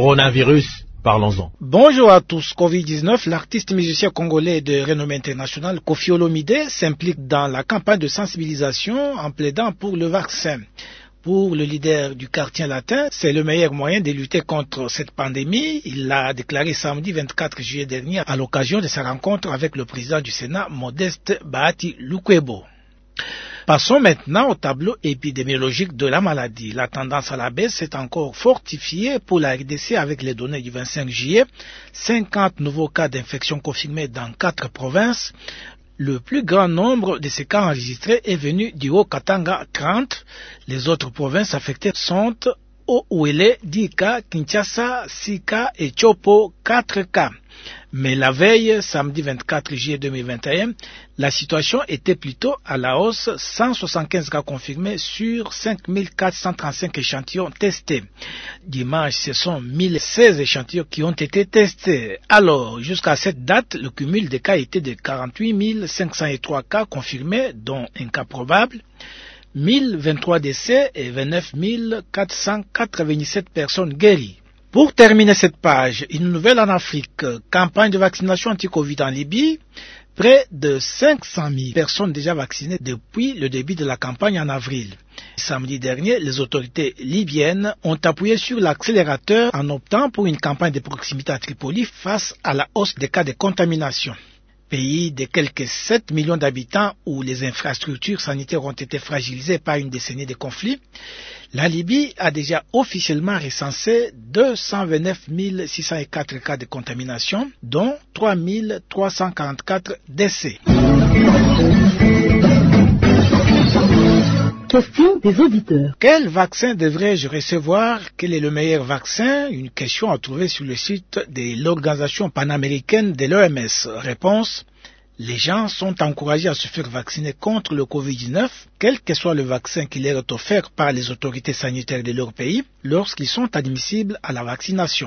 coronavirus, parlons-en. Bonjour à tous. Covid-19, l'artiste musicien congolais de renommée internationale Koffi Olomide s'implique dans la campagne de sensibilisation en plaidant pour le vaccin. Pour le leader du quartier latin, c'est le meilleur moyen de lutter contre cette pandémie. Il l'a déclaré samedi 24 juillet dernier à l'occasion de sa rencontre avec le président du Sénat, Modeste Bahati Lukwebo. Passons maintenant au tableau épidémiologique de la maladie. La tendance à la baisse s'est encore fortifiée pour la RDC avec les données du 25 juillet. 50 nouveaux cas d'infection confirmés dans 4 provinces. Le plus grand nombre de ces cas enregistrés est venu du Haut-Katanga, 30. Les autres provinces affectées sont Ouélé, 10 cas, Kinshasa, 6 cas et Chopo, 4 cas. Mais la veille, samedi 24 juillet 2021, la situation était plutôt à la hausse, 175 cas confirmés sur 5435 échantillons testés. Dimanche, ce sont 1016 échantillons qui ont été testés. Alors, jusqu'à cette date, le cumul des cas était de 48 503 cas confirmés, dont un cas probable, 1023 décès et 29 497 personnes guéries. Pour terminer cette page, une nouvelle en Afrique, campagne de vaccination anti-Covid en Libye, près de 500 000 personnes déjà vaccinées depuis le début de la campagne en avril. Samedi dernier, les autorités libyennes ont appuyé sur l'accélérateur en optant pour une campagne de proximité à Tripoli face à la hausse des cas de contamination. Pays de quelques 7 millions d'habitants où les infrastructures sanitaires ont été fragilisées par une décennie de conflits, la Libye a déjà officiellement recensé 229 604 cas de contamination, dont 3 344 décès. Question des auditeurs. Quel vaccin devrais-je recevoir? Quel est le meilleur vaccin? Une question à trouver sur le site de l'Organisation panaméricaine de l'OMS. Réponse: les gens sont encouragés à se faire vacciner contre le Covid-19, quel que soit le vaccin qui leur est offert par les autorités sanitaires de leur pays, lorsqu'ils sont admissibles à la vaccination.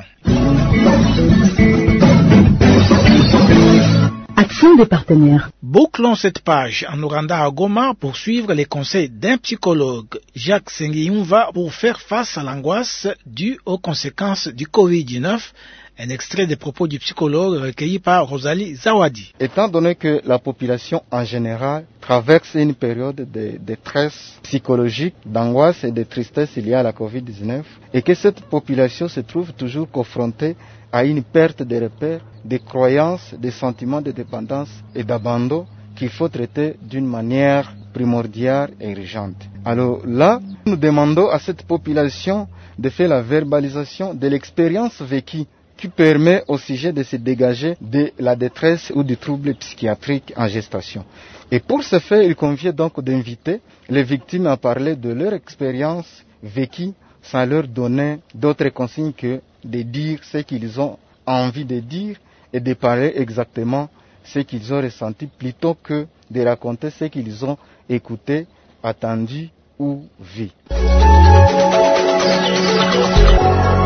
Action des partenaires. Bouclons cette page en nous rendant à Goma pour suivre les conseils d'un psychologue, Jacques Sengiumva, pour faire face à l'angoisse due aux conséquences du Covid-19. Un extrait des propos du psychologue recueilli par Rosalie Zawadi. Étant donné que la population en général traverse une période de détresse psychologique, d'angoisse et de tristesse liée à la Covid-19, et que cette population se trouve toujours confrontée à une perte de repères, de croyances, de sentiments de dépendance et d'abandon qu'il faut traiter d'une manière primordiale et urgente. Alors là, nous demandons à cette population de faire la verbalisation de l'expérience vécue qui permet au sujet de se dégager de la détresse ou du trouble psychiatrique en gestation. Et pour ce faire, il convient donc d'inviter les victimes à parler de leur expérience vécue sans leur donner d'autres consignes que de dire ce qu'ils ont envie de dire et de parler exactement ce qu'ils ont ressenti plutôt que de raconter ce qu'ils ont écouté, attendu ou vu.